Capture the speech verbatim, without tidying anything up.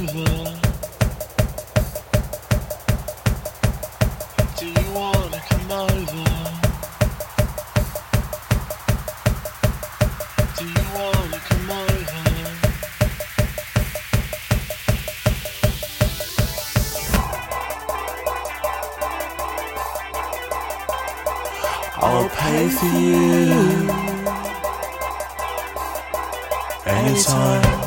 over? Do you wanna come over? Do you wanna come over? I'll pay for you anytime.